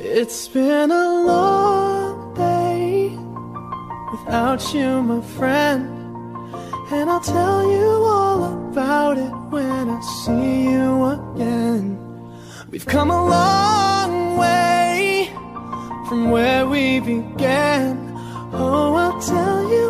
It's been a long day without you, my friend, and I'll tell you all about it when I see you again. We've come a long way from where we began. Oh, I'll tell you